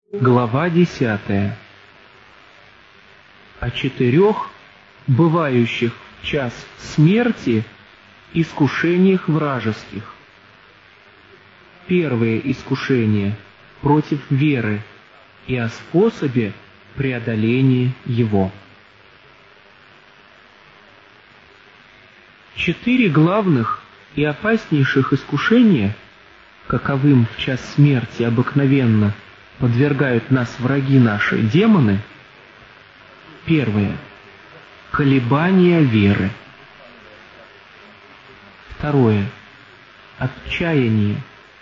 Глава 10. О 4 бывающих в час смерти искушениях вражеских. Первое искушение против веры и о способе преодоления его. 4 главных и опаснейших искушения, каковым в час смерти обыкновенно подвергают нас враги наши, демоны. Первое — колебания веры. Второе — отчаяние.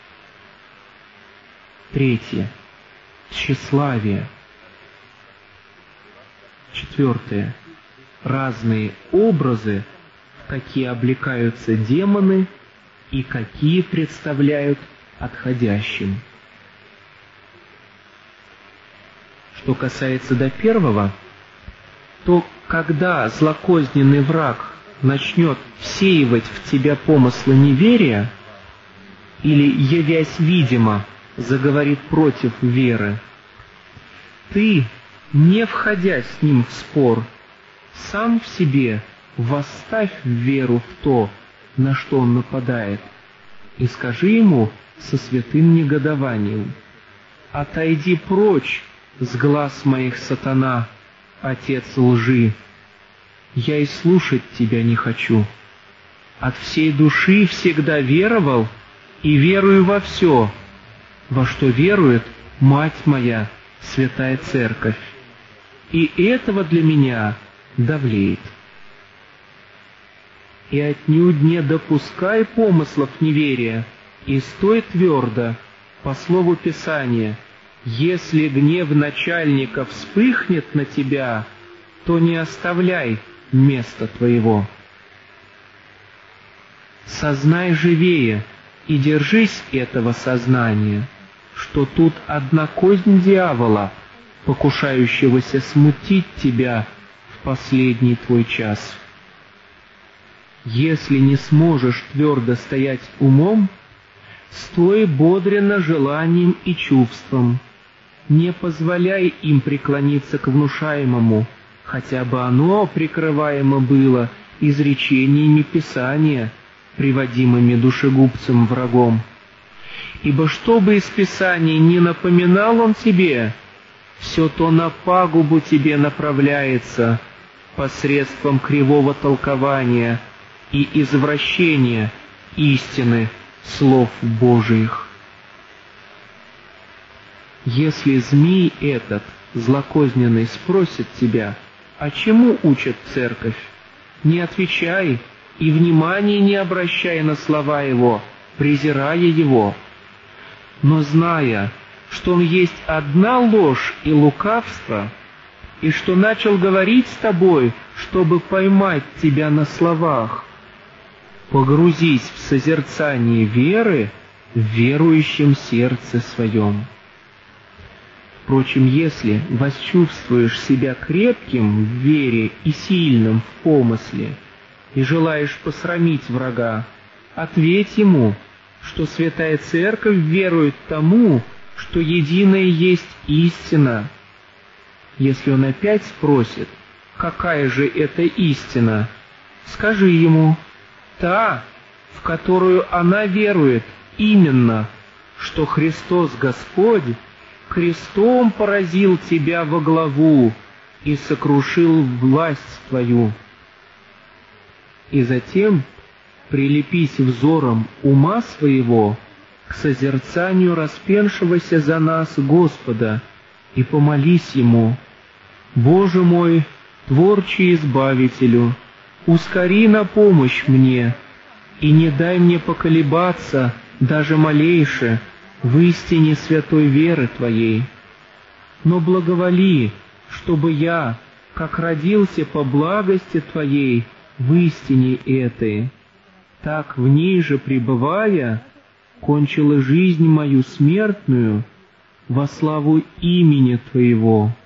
Третье — тщеславие. Четвертое — разные образы, в какие облекаются демоны и какие представляют отходящим. Что касается до первого, то когда злокозненный враг начнет всеивать в тебя помыслы неверия или, явясь видимо, заговорит против веры, ты, не входя с ним в спор, сам в себе восставь веру в то, на что он нападает, и скажи ему со святым негодованием: «Отойди прочь с глаз моих, сатана, отец лжи! Я и слушать тебя не хочу. От всей души всегда веровал и верую во все, во что верует мать моя, святая церковь, и этого для меня довлеет. И отнюдь не допускай помыслов неверия, и стой твердо, по слову Писания: если гнев начальника вспыхнет на тебя, то не оставляй места твоего. Сознай живее и держись этого сознания, что тут одна кознь дьявола, покушающегося смутить тебя в последний твой час. Если не сможешь твердо стоять умом, стой бодренно желанием и чувством. Не позволяй им преклониться к внушаемому, хотя бы оно прикрываемо было изречениями Писания, приводимыми душегубцем врагом. Ибо что бы из Писания не напоминал он тебе, все то на пагубу тебе направляется посредством кривого толкования и извращения истины слов Божиих. Если змей этот, злокозненный, спросит тебя: а чему учит церковь? Не отвечай и внимания не обращай на слова его, презирая его. Но зная, что он есть одна ложь и лукавство, и что начал говорить с тобой, чтобы поймать тебя на словах, погрузись в созерцание веры в верующем сердце своем. Впрочем, если восчувствуешь себя крепким в вере и сильным в помысле, и желаешь посрамить врага, ответь ему, что Святая Церковь верует тому, что единое есть истина. Если он опять спросит: какая же это истина, скажи ему: та, в которую она верует, именно, что Христос Господь крестом поразил тебя во главу и сокрушил власть твою. И затем прилепись взором ума своего к созерцанию распеншегося за нас Господа и помолись Ему: Боже мой, Творче Избавителю, ускори на помощь мне, и не дай мне поколебаться даже малейше в истине святой веры Твоей. Но благоволи, чтобы я, как родился по благости Твоей в истине этой, так в ней же пребывая, кончила жизнь мою смертную во славу имени Твоего.